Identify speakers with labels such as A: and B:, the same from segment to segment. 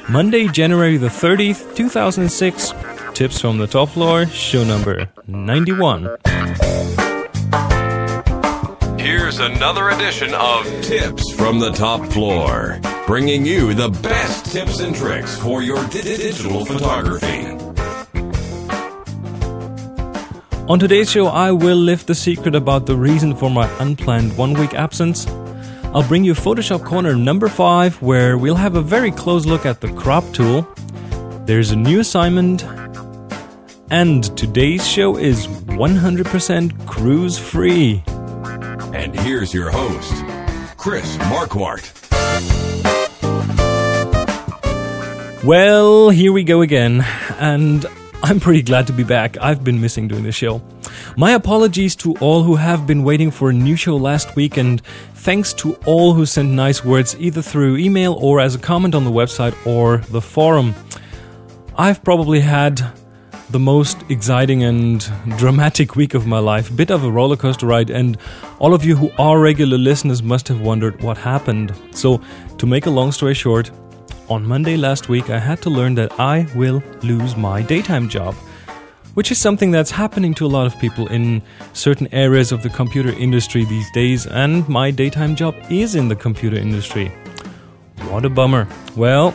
A: Monday, January the 30th, 2006. Tips from the Top Floor, show number 91.
B: Here's another edition of Tips from the Top Floor, bringing you the best tips and tricks for your digital photography.
A: On today's show, I will lift the secret about the reason for my unplanned one-week absence. I'll bring you Photoshop Corner number 5, where we'll have a very close look at the crop tool. There's a new assignment, and today's show is 100% cruise-free.
B: And here's your host, Chris Marquardt.
A: Well, here we go again, and I'm pretty glad to be back. I've been missing doing the show. My apologies to all who have been waiting for a new show last week, and thanks to all who sent nice words either through email or as a comment on the website or the forum. I've probably had the most exciting and dramatic week of my life, bit of a roller coaster ride, and all of you who are regular listeners must have wondered what happened. So, to make a long story short, on Monday last week I had to learn that I will lose my daytime job, which is something that's happening to a lot of people in certain areas of the computer industry these days, and my daytime job is in the computer industry. What a bummer. Well,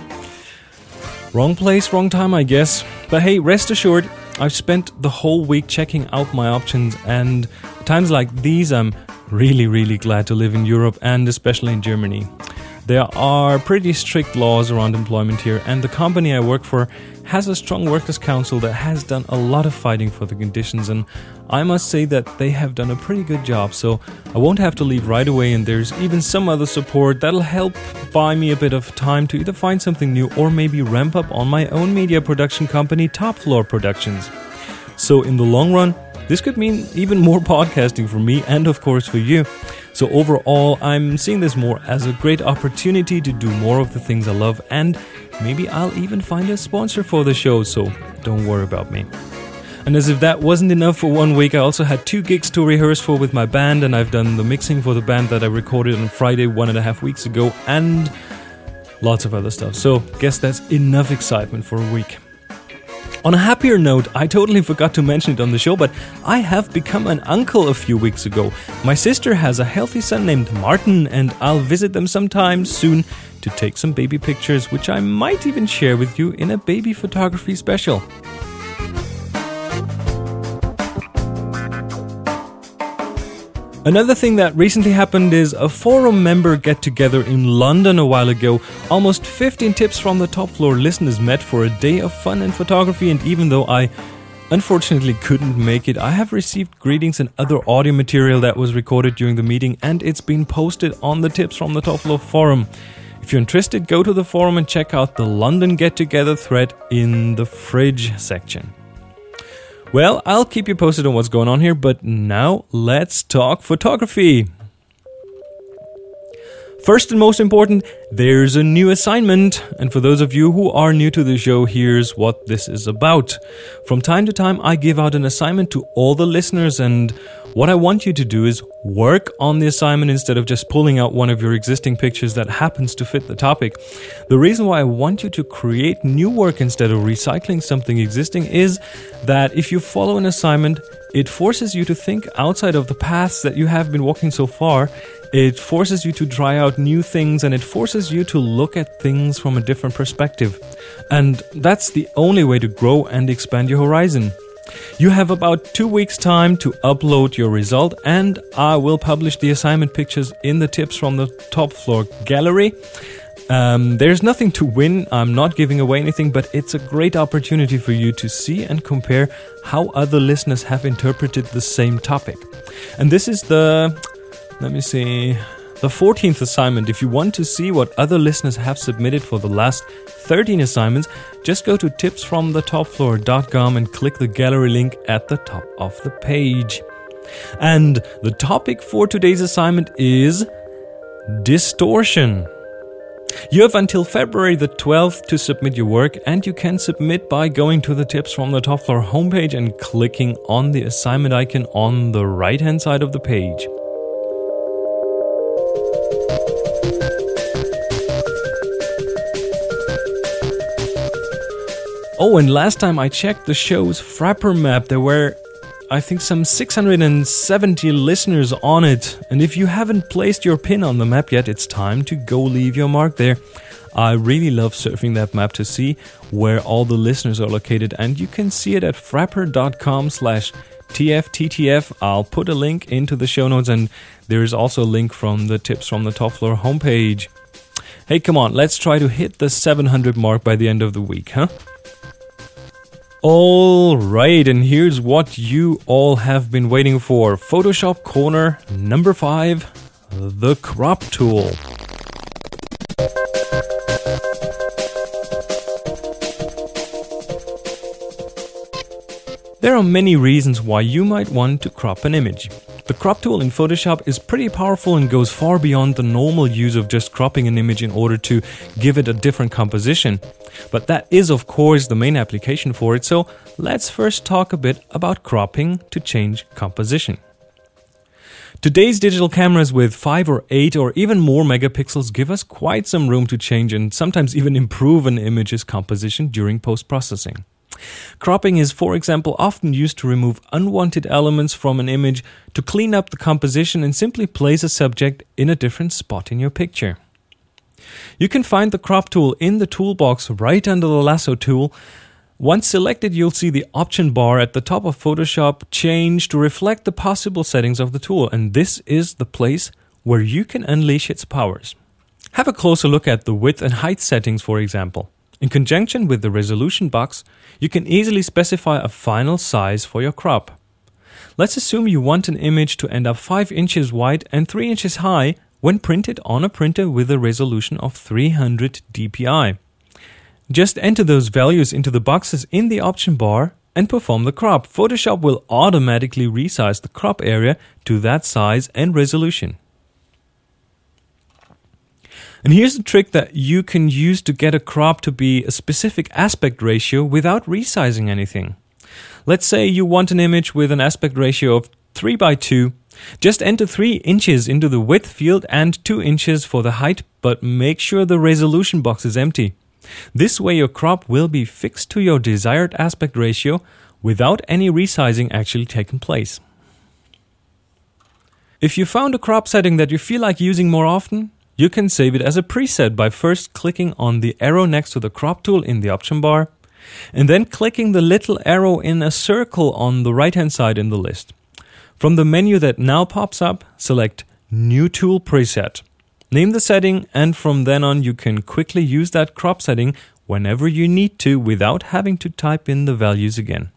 A: wrong place, wrong time, I guess. But hey, rest assured, I've spent the whole week checking out my options, and times like these I'm really glad to live in Europe, and especially in Germany. There are pretty strict laws around employment here, and the company I work for has a strong workers' council that has done a lot of fighting for the conditions, and I must say that they have done a pretty good job, so I won't have to leave right away, and there's even some other support that'll help buy me a bit of time to either find something new or maybe ramp up on my own media production company, Top Floor Productions. So in the long run, this could mean even more podcasting for me and of course for you. So overall, I'm seeing this more as a great opportunity to do more of the things I love, and maybe I'll even find a sponsor for the show, so don't worry about me. And as if that wasn't enough for 1 week, I also had 2 gigs to rehearse for with my band, and I've done the mixing for the band that I recorded on Friday 1.5 weeks ago, and lots of other stuff. So guess that's enough excitement for a week. On a happier note, I totally forgot to mention it on the show, but I have become an uncle a few weeks ago. My sister has a healthy son named Martin, and I'll visit them sometime soon to take some baby pictures, which I might even share with you in a baby photography special. Another thing that recently happened is a forum member get-together in London a while ago. Almost 15 Tips from the Top Floor listeners met for a day of fun and photography, and even though I unfortunately couldn't make it, I have received greetings and other audio material that was recorded during the meeting, and it's been posted on the Tips from the Top Floor forum. If you're interested, go to the forum and check out the London get-together thread in the fridge section. Well, I'll keep you posted on what's going on here, but now let's talk photography. First and most important, there's a new assignment. And for those of you who are new to the show, here's what this is about. From time to time, I give out an assignment to all the listeners, and what I want you to do is work on the assignment instead of just pulling out one of your existing pictures that happens to fit the topic. The reason why I want you to create new work instead of recycling something existing is that if you follow an assignment, it forces you to think outside of the paths that you have been walking so far. It forces you to try out new things, and it forces you to look at things from a different perspective. And that's the only way to grow and expand your horizon. You have about 2 weeks' time to upload your result, and I will publish the assignment pictures in the Tips from the Top Floor gallery. There's nothing to win, I'm not giving away anything, but it's a great opportunity for you to see and compare how other listeners have interpreted the same topic. And this is the 14th assignment. If you want to see what other listeners have submitted for the last 13 assignments, just go to tipsfromthetopfloor.com and click the gallery link at the top of the page. And the topic for today's assignment is distortion. You have until February the 12th to submit your work, and you can submit by going to the Tips from the Top Floor homepage and clicking on the assignment icon on the right-hand side of the page. Oh, and last time I checked the show's Frappr map, there were, I think, some 670 listeners on it. And if you haven't placed your pin on the map yet, it's time to go leave your mark there. I really love surfing that map to see where all the listeners are located, and you can see it at frappr.com/TFTTF. I'll put a link into the show notes, and there is also a link from the Tips from the Top Floor homepage. Hey, come on, let's try to hit the 700 mark by the end of the week, huh? Alright, and here's what you all have been waiting for. Photoshop Corner number 5, the crop tool. There are many reasons why you might want to crop an image. The crop tool in Photoshop is pretty powerful and goes far beyond the normal use of just cropping an image in order to give it a different composition. But that is, of course, the main application for it, so let's first talk a bit about cropping to change composition. Today's digital cameras with 5 or 8 or even more megapixels give us quite some room to change and sometimes even improve an image's composition during post-processing. Cropping is, for example, often used to remove unwanted elements from an image, to clean up the composition and simply place a subject in a different spot in your picture. You can find the crop tool in the toolbox right under the lasso tool. Once selected, you'll see the option bar at the top of Photoshop change to reflect the possible settings of the tool, and this is the place where you can unleash its powers. Have a closer look at the width and height settings, for example. In conjunction with the resolution box, you can easily specify a final size for your crop. Let's assume you want an image to end up 5 inches wide and 3 inches high when printed on a printer with a resolution of 300 dpi. Just enter those values into the boxes in the option bar and perform the crop. Photoshop will automatically resize the crop area to that size and resolution. And here's a trick that you can use to get a crop to be a specific aspect ratio without resizing anything. Let's say you want an image with an aspect ratio of 3:2. Just enter 3 inches into the width field and 2 inches for the height, but make sure the resolution box is empty. This way your crop will be fixed to your desired aspect ratio without any resizing actually taking place. If you found a crop setting that you feel like using more often, you can save it as a preset by first clicking on the arrow next to the crop tool in the option bar, and then clicking the little arrow in a circle on the right-hand side in the list. From the menu that now pops up, select New Tool Preset. Name the setting, and from then on you can quickly use that crop setting whenever you need to without having to type in the values again.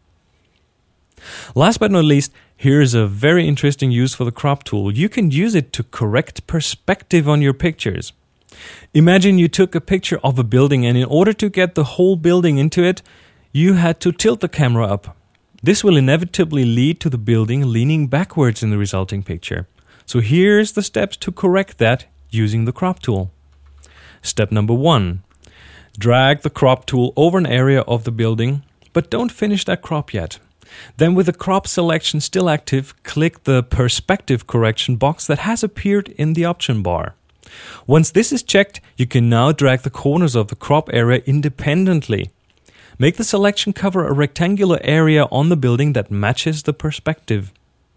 A: Last but not least, here's a very interesting use for the crop tool. You can use it to correct perspective on your pictures. Imagine you took a picture of a building, and in order to get the whole building into it, you had to tilt the camera up. This will inevitably lead to the building leaning backwards in the resulting picture. So here's the steps to correct that using the crop tool. Step number 1. Drag the crop tool over an area of the building, but don't finish that crop yet. Then with the crop selection still active, click the perspective correction box that has appeared in the option bar. Once this is checked, you can now drag the corners of the crop area independently. Make the selection cover a rectangular area on the building that matches the perspective.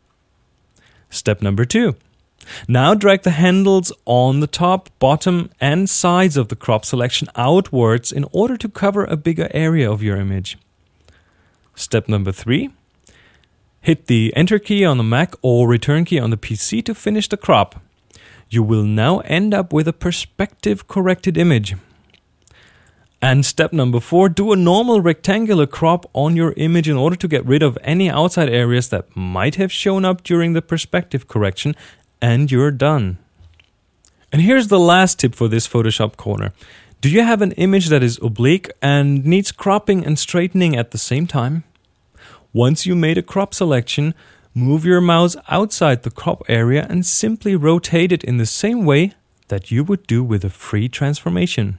A: Step number 2. Now drag the handles on the top, bottom, and sides of the crop selection outwards in order to cover a bigger area of your image. Step number 3. Hit the Enter key on the Mac or Return key on the PC to finish the crop. You will now end up with a perspective corrected image. And step number 4, do a normal rectangular crop on your image in order to get rid of any outside areas that might have shown up during the perspective correction, and you're done. And here's the last tip for this Photoshop corner. Do you have an image that is oblique and needs cropping and straightening at the same time? Once you made a crop selection, move your mouse outside the crop area and simply rotate it in the same way that you would do with a free transformation.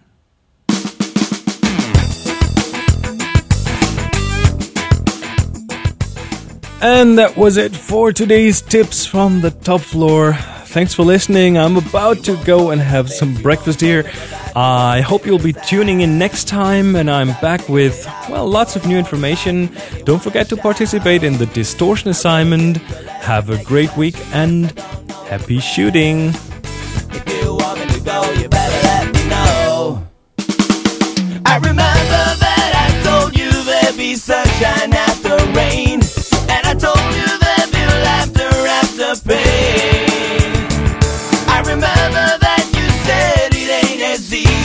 A: And that was it for today's tips from the top floor. Thanks for listening. I'm about to go and have some breakfast here. I hope you'll be tuning in next time, and I'm back with, well, lots of new information. Don't forget to participate in the distortion assignment. Have a great week and happy shooting.
C: If you want me to go, you better let me know. I remember that I told you there'd be sunshine after rain, and I told you there'd be laughter after pain. I remember that you said it ain't as easy